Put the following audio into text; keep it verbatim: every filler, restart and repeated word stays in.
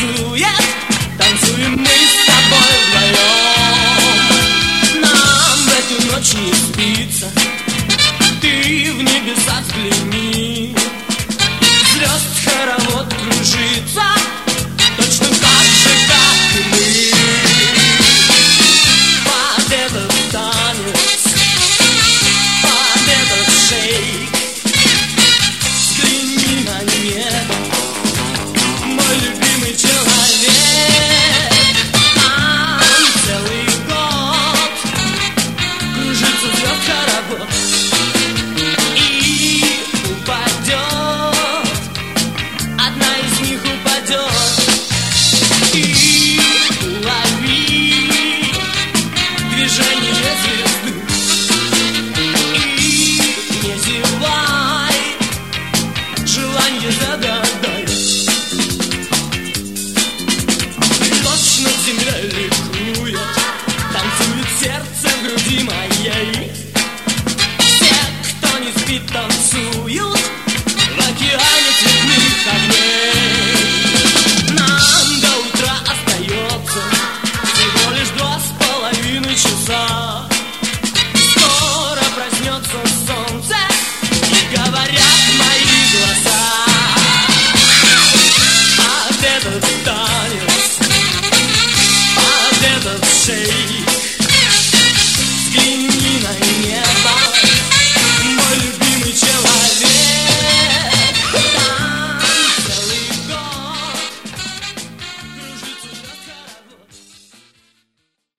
танцует, танцуем мы с тобой вдвоем. Нам в эту ночь не спится, ты в небеса взгляни. Звезд хоровод кружится, точно так же, как и мы. Под этот танец, под этот шейк, взгляни на небо, мой любимый человек. Там целый год кружится звезд хоровод, и упадет, одна из них упадет, и улови движение звезды, и не зевай, желание загадай. Ночь над землей ликует, танцует сердце в груди моей. Все, кто не спит, танцуют в океане цветных огней. Нам до утра остается всего лишь два с половиной часа. Скоро проснется солнце, и говорят мои глаза: а этот